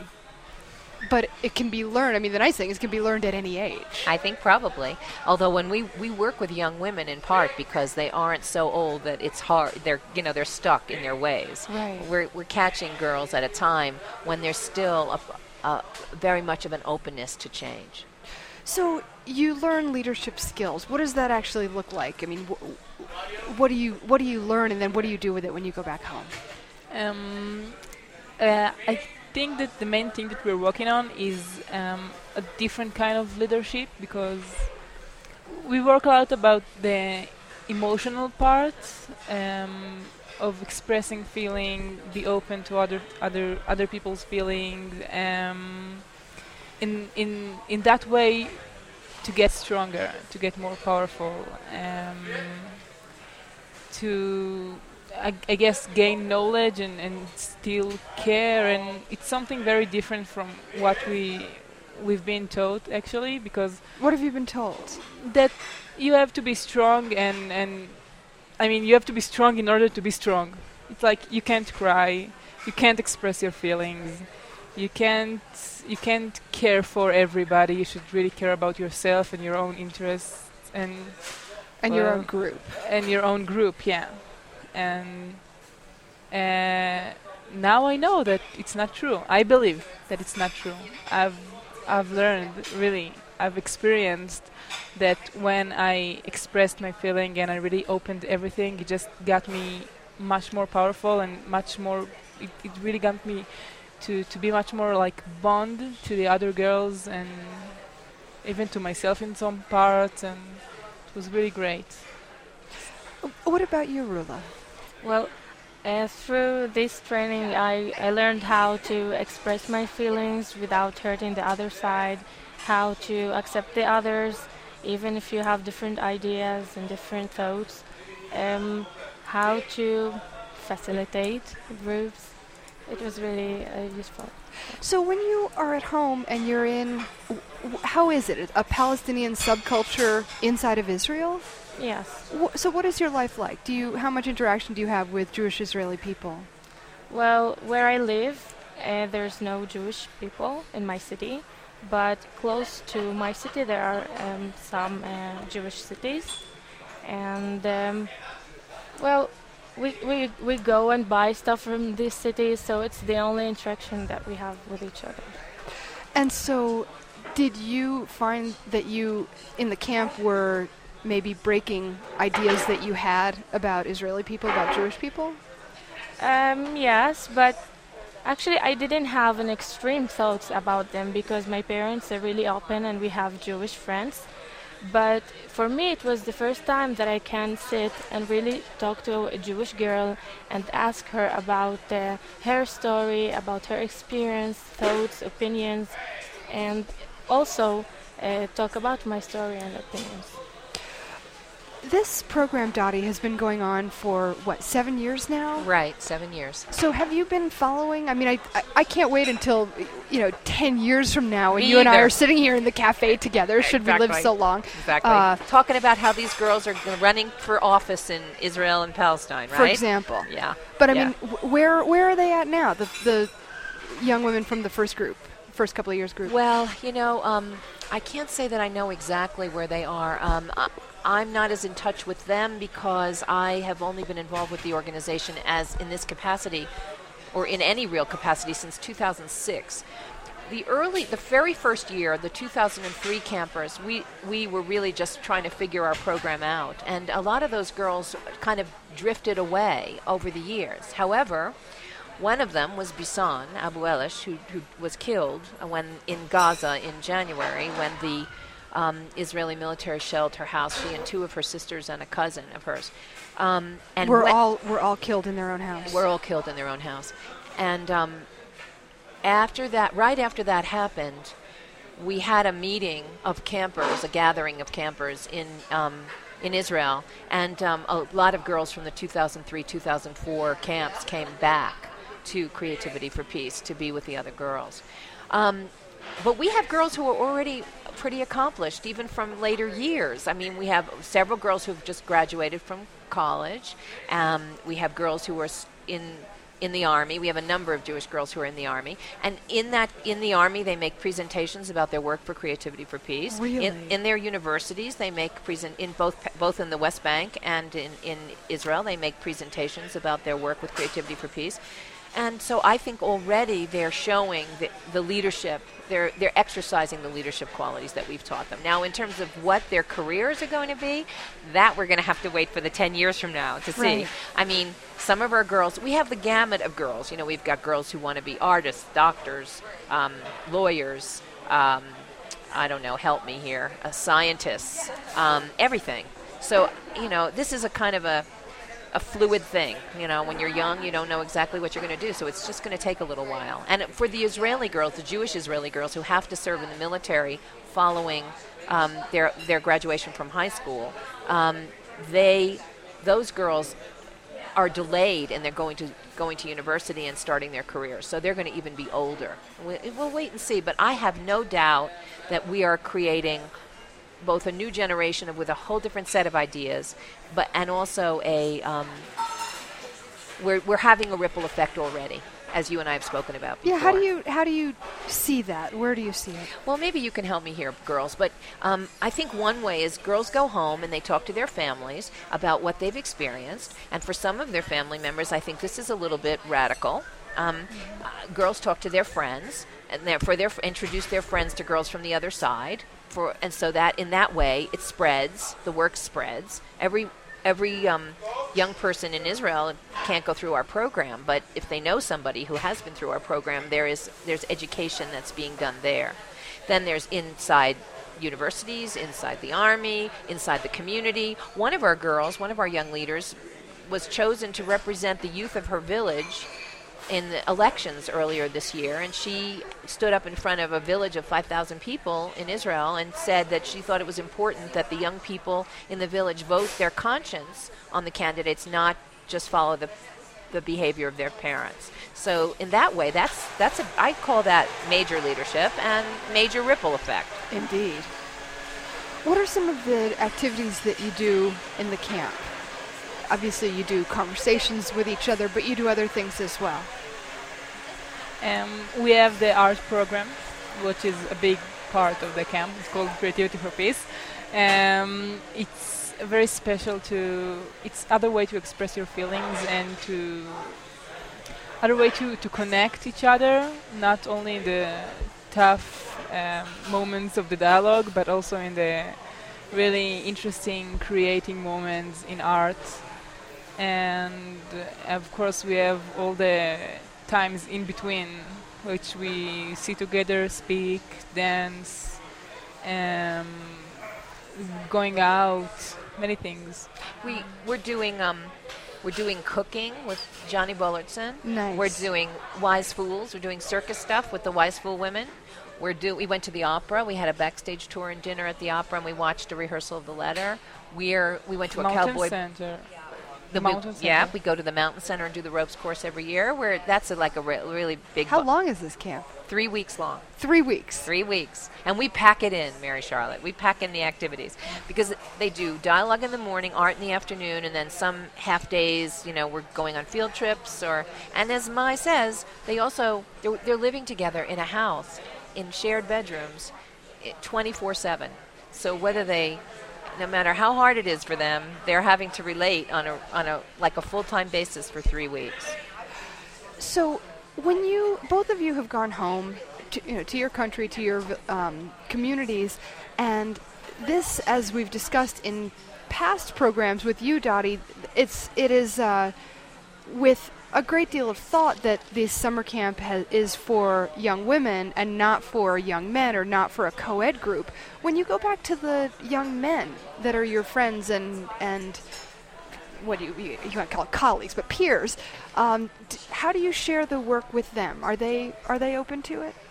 S1: But it can be learned. I mean, the nice thing is it can be learned at any age.
S3: I think probably. Although when we, we work with young women in part because they aren't so old that it's hard. They're you know they're stuck in their ways.
S1: Right.
S3: We're we're catching girls at a time when there's still a, a very much of an openness to change.
S1: So you learn leadership skills. What does that actually look like? I mean, wh- what do you what do you learn, and then what do you do with it when you go back home?
S5: Um, uh, I think that the main thing that we're working on is um, a different kind of leadership, because we work a lot about the emotional part um, of expressing feeling, be open to other other other people's feelings. Um, in in in that way, to get stronger, to get more powerful, um, to I, I guess gain knowledge and, and still care, and it's something very different from what we we've been taught actually, because
S1: What have you been told?
S5: that you have to be strong, and and I mean you have to be strong in order to be strong. It's like you can't cry, you can't express your feelings, you can't you can't care for everybody. You should really care about yourself and your own interests and
S1: And your
S5: Well,
S1: own group.
S5: and your own group, yeah. And uh, now I know that it's not true. I believe that it's not true. I've I've learned, really, I've experienced that when I expressed my feeling and I really opened everything, it just got me much more powerful and much more. It, it really got me to to be much more like bond to the other girls and even to myself in some parts, and it was really great.
S1: What about you, Rula?
S4: Well, uh, through this training, I, I learned how to express my feelings without hurting the other side, how to accept the others, even if you have different ideas and different thoughts, um, how to facilitate groups. It was really uh, useful.
S1: So when you are at home and you're in, w- w- how is it? A Palestinian subculture inside of Israel?
S4: Yes.
S1: W- so what is your life like? Do you, how much interaction do you have with Jewish Israeli people?
S4: Well, where I live, uh, there's no Jewish people in my city, but close to my city there are um, some uh, Jewish cities, and um, well, we, we we go and buy stuff from these cities, so it's the only interaction that we have with each other.
S1: And so did you find that you in the camp were maybe breaking ideas that you had about Israeli people, about Jewish people?
S4: Um, yes, but actually I didn't have an extreme thoughts about them because my parents are really open and we have Jewish friends. But for me it was the first time that I can sit and really talk to a Jewish girl and ask her about uh, her story, about her experience, thoughts, opinions, and also uh, talk about my story and opinions.
S1: This program, Dottie, has been going on for, what, seven years now?
S3: Right, seven years.
S1: So have you been following? I mean, I, I, I can't wait until, you know, ten years from now when
S3: Me
S1: you and I
S3: either.
S1: are sitting here in the cafe together, should we live
S3: Exactly.
S1: so long.
S3: Exactly.
S1: Uh,
S3: Talking about how these girls are g- running for office in Israel and Palestine, right?
S1: For example.
S3: Yeah.
S1: But I
S3: Yeah.
S1: mean, w- where where are they at now, the, the young women from the first group, first couple of years group?
S3: Well, you know, um, I can't say that I know exactly where they are. Um, I, I'm not as in touch with them because I have only been involved with the organization as in this capacity, or in any real capacity, since two thousand six. The early, the very first year, the two thousand three campers, we, we were really just trying to figure our program out. And a lot of those girls kind of drifted away over the years. However, one of them was Bisan Abu Elish, who, who was killed when in Gaza in January when the um, Israeli military shelled her house. She and two of her sisters and a cousin of hers. Um, and
S1: we're
S3: when-
S1: all we're all killed in their own house.
S3: were all killed in their own house. And um, after that, right after that happened, we had a meeting of campers, a gathering of campers in um, in Israel, and um, a lot of girls from the two thousand three two thousand four camps came back to Creativity for Peace to be with the other girls. Um, but we have girls who are already pretty accomplished, even from later years. I mean, we have several girls who've just graduated from college. Um, we have girls who are s- in in the Army. We have a number of Jewish girls who are in the Army. And in that, in the Army, they make presentations about their work for Creativity for Peace.
S1: Really?
S3: In, in their universities, they make present in both both in the West Bank and in, in Israel, they make presentations about their work with Creativity for Peace. And so I think already they're showing the, the leadership, they're, they're exercising the leadership qualities that we've taught them. Now, in terms of what their careers are going to be, that we're going to have to wait for the ten years from now to see.
S1: Right.
S3: I mean, some of our girls, we have the gamut of girls. You know, we've got girls who want to be artists, doctors, um, lawyers, um, I don't know, help me here, uh, scientists, um, everything. So, you know, this is a kind of a a fluid thing. You know, when you're young, you don't know exactly what you're going to do, so it's just going to take a little while. And for the Israeli girls, the Jewish Israeli girls who have to serve in the military following um, their their graduation from high school, um, they those girls are delayed, and they're going to going to university and starting their careers, so they're going to even be older. We, we'll wait and see, but I have no doubt that we are creating both a new generation of, with a whole different set of ideas, but and also a um, we're we're having a ripple effect already, as you and I have spoken about before.
S1: Yeah, how do you how do you see that? Where do you see it?
S3: Well, maybe you can help me here, girls. But um, I think one way is girls go home and they talk to their families about what they've experienced. And for some of their family members, I think this is a little bit radical. Um, uh, girls talk to their friends, and therefore they introduce their friends to girls from the other side. For and so that in that way it spreads. The work spreads. Every every um, young person in Israel can't go through our program, but if they know somebody who has been through our program, there is there's education that's being done there. Then there's inside universities, inside the army, inside the community. One of our girls, one of our young leaders, was chosen to represent the youth of her village in the elections earlier this year, and she stood up in front of a village of five thousand people in Israel and said that she thought it was important that the young people in the village vote their conscience on the candidates, not just follow the the behavior of their parents. So in that way, that's that's a, I call that major leadership and major ripple effect.
S1: Indeed. What are some of the activities that you do in the camp? Obviously, you do conversations with each other, but you do other things as well.
S5: Um, we have the art program, which is a big part of the camp. It's called Creativity for Peace. Um, it's very special to, it's other way to express your feelings and to, other way to, to connect each other, not only in the tough um, moments of the dialogue, but also in the really interesting creating moments in art. And uh, of course we have all the times in between, which we sit together, speak, dance, um, going out, many things.
S3: We we're doing um, we're doing cooking with Johnny Bullertson.
S1: Nice.
S3: We're doing Wise Fools. We're doing circus stuff with the Wise Fool women. We're do we went to the opera. We had a backstage tour and dinner at the opera, and we watched a rehearsal of The Letter. We're we went to
S5: Mountain
S3: a cowboy.
S5: Center.
S3: The
S5: The
S3: we-
S5: Mountain
S3: yeah,
S5: Center.
S3: we go to the Mountain Center and do the ropes course every year. Where that's a, like a re- really big.
S1: How
S3: bu-
S1: long is this camp?
S3: Three weeks long.
S1: Three weeks.
S3: Three weeks. And we pack it in, Mary Charlotte. We pack in the activities. Because they do dialogue in the morning, art in the afternoon, and then some half days, you know, we're going on field trips. Or And as Mai says, they also, they're, they're living together in a house, in shared bedrooms, twenty-four seven. So whether they, no matter how hard it is for them, they're having to relate on a, on a like a full-time basis for three weeks.
S1: So, when you both of you have gone home, to, you know, to your country, to your um, communities, and this, as we've discussed in past programs with you, Dottie, it's it is uh, with a great deal of thought that this summer camp ha- is for young women and not for young men or not for a co-ed group. When you go back to the young men that are your friends and and what do you, you, you might call it colleagues, but peers, um, d- how do you share the work with them? Are they are they open to it?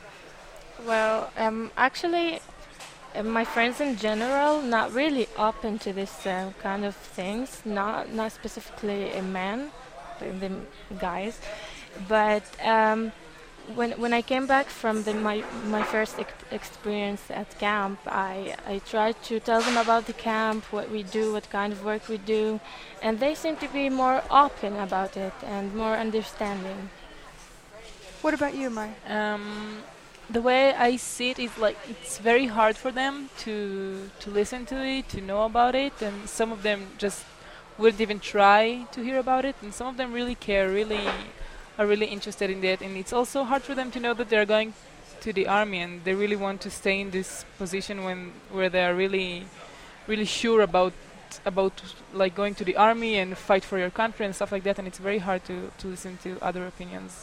S4: Well, um, actually, uh, my friends in general not really open to this uh, kind of things. Not not specifically a man, the, the guys, but um, when when I came back from the, my my first ex- experience at camp, I I tried to tell them about the camp, what we do, what kind of work we do, and they seem to be more open about it and more understanding.
S1: What about you, Mai?
S5: Um, the way I see it is like it's very hard for them to to listen to it, to know about it, and some of them just wouldn't even try to hear about it, and some of them really care, really are really interested in that. And it's also hard for them to know that they're going to the army and they really want to stay in this position when where they are really, really sure about about like going to the army and fight for your country and stuff like that. And it's very hard to to listen to other opinions.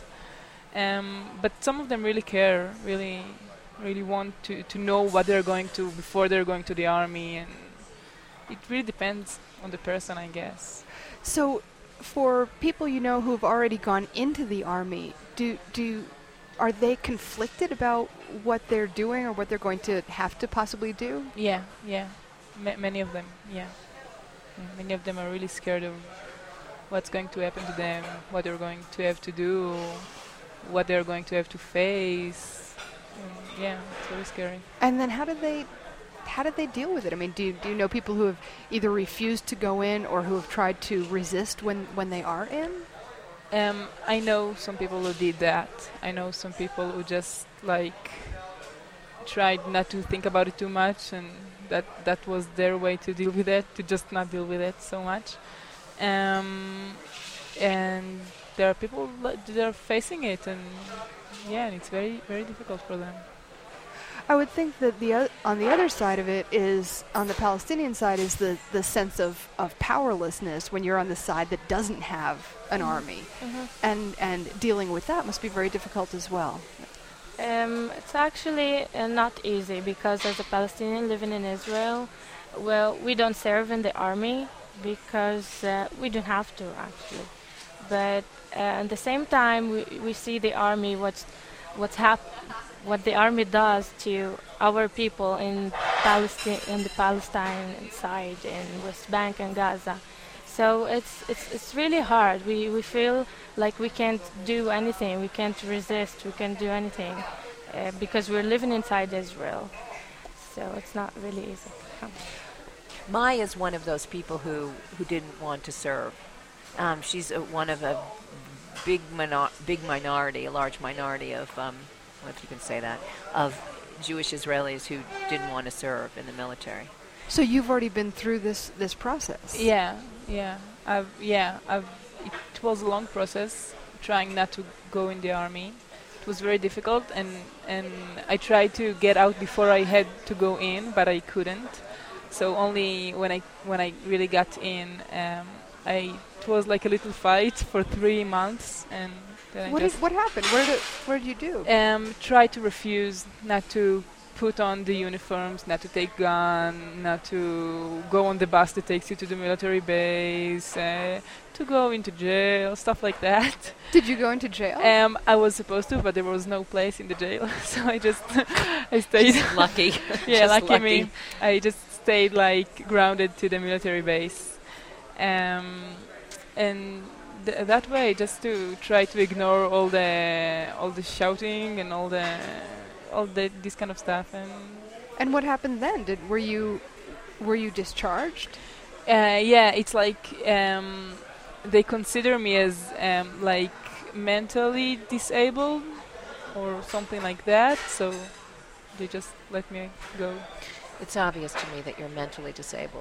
S5: Um, but some of them really care, really, really want to, to know what they're going to before they're going to the army, and it really depends on the person, I guess.
S1: So, for people you know who have already gone into the army, do do are they conflicted about what they're doing or what they're going to have to possibly do?
S5: Yeah, yeah, Ma- many of them, yeah. Mm, Many of them are really scared of what's going to happen to them, what they're going to have to do, what they're going to have to face. Mm, yeah, it's very scary.
S1: And then how do they how did they deal with it? I mean, do you, do you know people who have either refused to go in or who have tried to resist when, when they are in?
S5: Um, I know some people who did that. I know some people who just like tried not to think about it too much, and that that was their way to deal with it, to just not deal with it so much. Um, and there are people that are facing it, and yeah, and it's very very difficult for them.
S1: I would think that the o- on the other side of it is, on the Palestinian side, is the, the sense of, of powerlessness when you're on the side that doesn't have an army. And and dealing with that must be very difficult as well.
S4: Um, it's actually uh, not easy because as a Palestinian living in Israel, well, we don't serve in the army because uh, we don't have to actually. But uh, at the same time, we, we see the army, what's what's hap- what the army does to our people in Palestine, in the Palestine side, in West Bank and Gaza. So it's it's it's really hard. We we feel like we can't do anything. We can't resist. We can't do anything uh, because we're living inside Israel. So it's not really easy. Um,
S3: Mai is one of those people who, who didn't want to serve. Um, she's a, one of a big minor- big minority, a large minority of, um, what if you can say that, of Jewish Israelis who didn't want to serve in the military.
S1: So you've already been through this this process.
S5: Yeah, yeah. I've yeah. I've. It was a long process trying not to go in the army. It was very difficult, and and I tried to get out before I had to go in, but I couldn't. So only when I when I really got in, um, I it was like a little fight for three months, and then
S1: What
S5: I
S1: did
S5: just
S1: what happened? What did it, what did you do?
S5: um, try to refuse, not to put on the uniforms, not to take gun, not to go on the bus that takes you to the military base, uh, to go into jail, stuff like that.
S1: Did you go into jail?
S5: Um, I was supposed to, but there was no place in the jail, so I just I stayed.
S3: Lucky.
S5: yeah,
S3: Just
S5: lucky,
S3: lucky
S5: me. I just stayed like grounded to the military base, um, and th- that way, just to try to ignore all the all the shouting and all the all the this kind of stuff. And
S1: And what happened then? Did were you were you discharged?
S5: uh, yeah, it's like um, they consider me as um, like mentally disabled or something like that. So they just let me go.
S3: It's obvious to me that you're mentally disabled.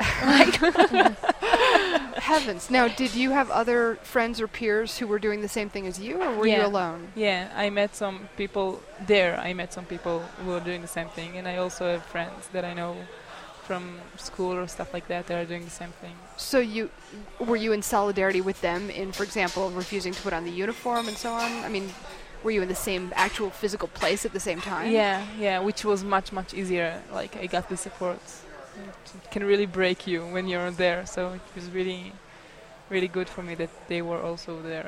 S1: Heavens! Now, did you have other friends or peers who were doing the same thing as you, or were you
S5: Yeah.
S1: alone?
S5: Yeah, I met some people there. I met some people who are doing the same thing, and I also have friends that I know from school or stuff like that that are doing the same thing.
S1: So you were you in solidarity with them in, for example, refusing to put on the uniform and so on? I mean, were you in the same actual physical place at the same time?
S5: Yeah, yeah, which was much, much easier. Like, I got the support. It can really break you when you're there, so it was really, really good for me that they were also there.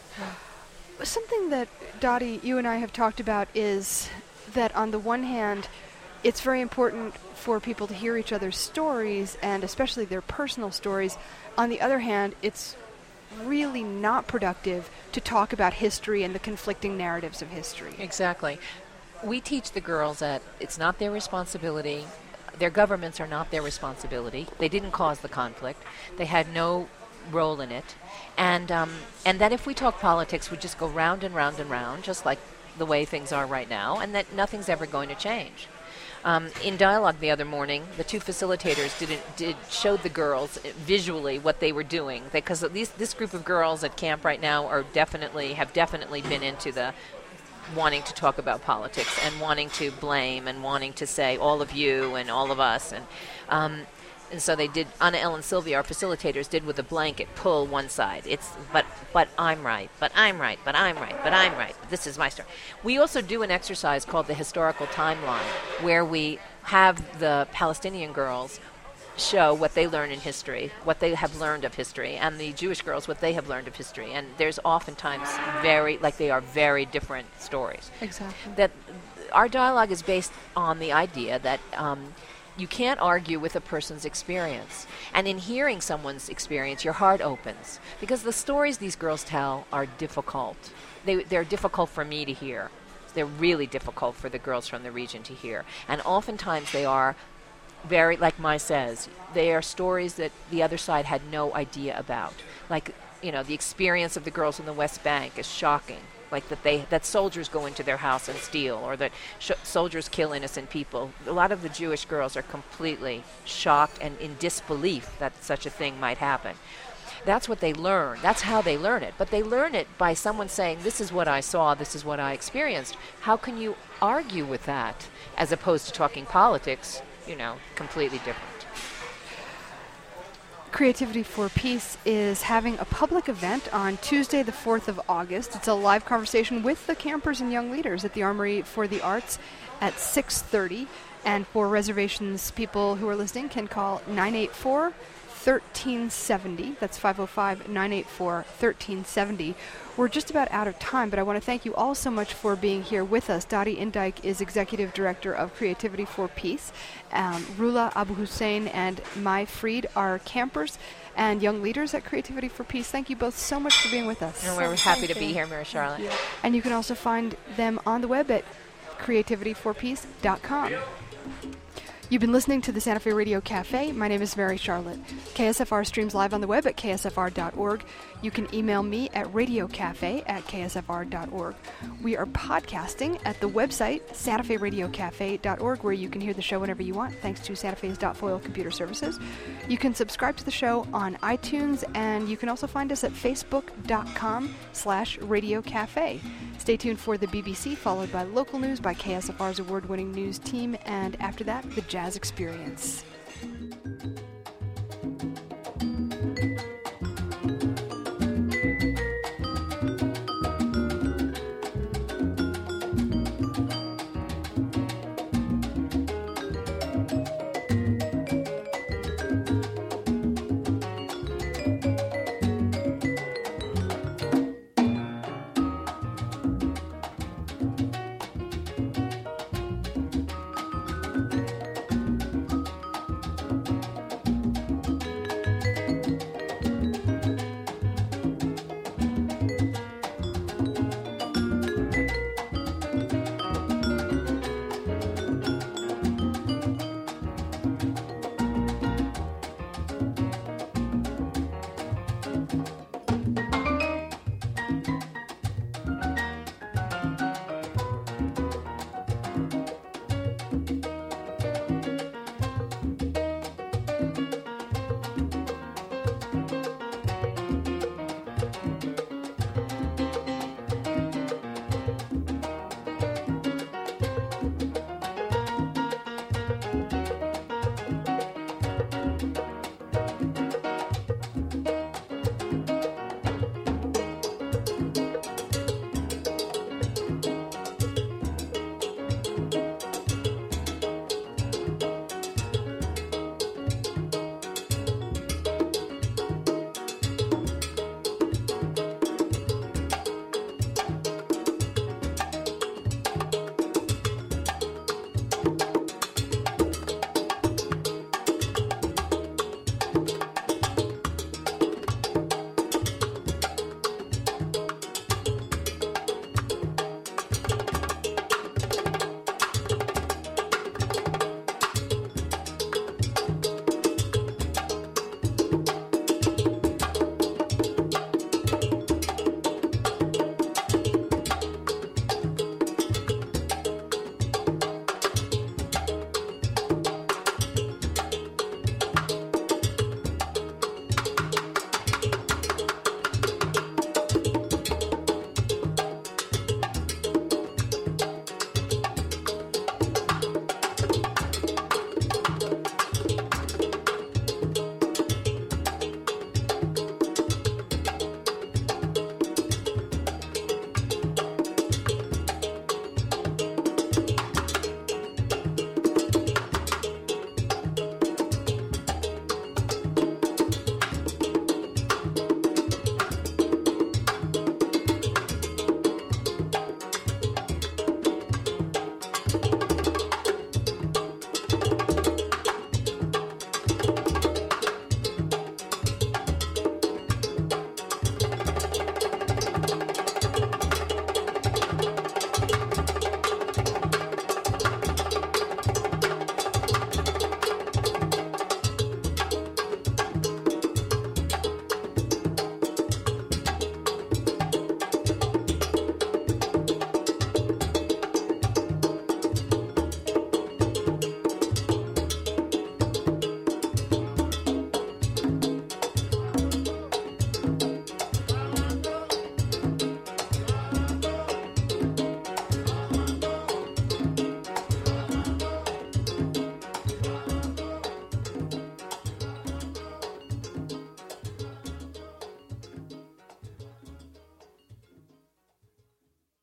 S1: Something that, Dottie, you and I have talked about is that on the one hand, it's very important for people to hear each other's stories, and especially their personal stories. On the other hand, it's really not productive to talk about history and the conflicting narratives of history.
S3: Exactly. We teach the girls that it's not their responsibility. Their governments are not their responsibility. They didn't cause the conflict. They had no role in it. And um, and that if we talk politics, we just go round and round and round, just like the way things are right now, and that nothing's ever going to change. Um, in dialogue the other morning, the two facilitators did it, did showed the girls visually what they were doing, because at least this group of girls at camp right now are definitely have definitely been into the wanting to talk about politics and wanting to blame and wanting to say all of you and all of us, and um, and so they did. Anna, Ellen, Sylvia, our facilitators, did with a blanket pull one side. It's but but I'm right, but I'm right, but I'm right, but I'm right. This is my story. We also do an exercise called the historical timeline, where we have the Palestinian girls show what they learn in history, what they have learned of history, and the Jewish girls what they have learned of history. And there's oftentimes very, like they are very different stories.
S1: Exactly.
S3: That our dialogue is based on the idea that um, you can't argue with a person's experience. And in hearing someone's experience, your heart opens. Because the stories these girls tell are difficult. They, they're difficult for me to hear. They're really difficult for the girls from the region to hear. And oftentimes they are very, like Mai says, they are stories that the other side had no idea about. Like, you know, the experience of the girls in the West Bank is shocking. Like that they that soldiers go into their house and steal, or that sh- soldiers kill innocent people. A lot of the Jewish girls are completely shocked and in disbelief that such a thing might happen. That's what they learn. That's how they learn it. But they learn it by someone saying, this is what I saw, this is what I experienced. How can you argue with that as opposed to talking politics, you know, completely different?
S1: Creativity for Peace is having a public event on Tuesday, the fourth of August. It's a live conversation with the campers and young leaders at the Armory for the Arts at six thirty. And for reservations, people who are listening can call nine eight four, thirteen seventy. That's five oh five, nine eight four, one three seven oh. We're just about out of time, but I want to thank you all so much for being here with us. Dottie Indyke is Executive Director of Creativity for Peace. Um, Rula Abu Hussein and Mai Fried are campers and young leaders at Creativity for Peace. Thank you both so much for being with us.
S3: And we're happy to be here, Mary Charlotte.
S1: And you can also find them on the web at creativity for peace dot com. You've been listening to the Santa Fe Radio Cafe. My name is Mary Charlotte. K S F R streams live on the web at K S F R dot org. You can email me at radiocafe at K S F R dot org. We are podcasting at the website Santa Fe Radio Cafe dot org, where you can hear the show whenever you want, thanks to Santa Fe's .foil computer services. You can subscribe to the show on iTunes, and you can also find us at facebook.com slash Radio Cafe. Stay tuned for the B B C, followed by local news by K S F R's award-winning news team, and after that, the Jazz Experience.